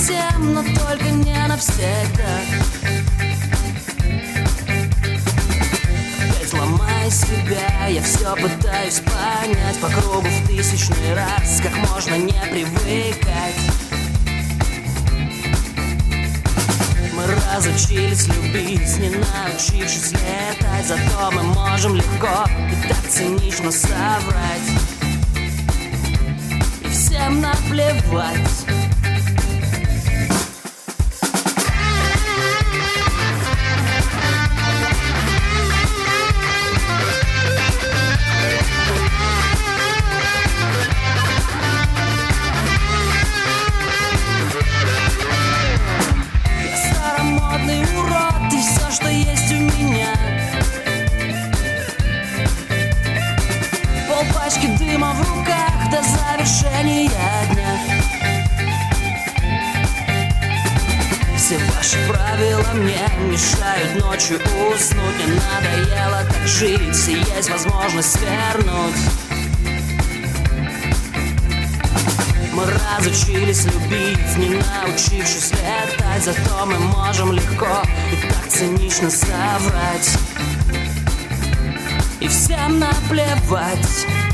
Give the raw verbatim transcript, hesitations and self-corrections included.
совсем, но только не навсегда. Опять ломая себя, я все пытаюсь понять по кругу в тысячный раз, как можно не привыкать. Мы разучились любить, не научившись летать, зато мы можем легко и так цинично соврать. И всем наплевать. Урод, и все, что есть у меня. Полпачки дыма в руках до завершения дня. Все ваши правила мне мешают ночью уснуть. Мне надоело так жить, и есть возможность свернуть. Мы разучились любить, не научившись летать, зато мы можем легко и так цинично соврать. И всем наплевать.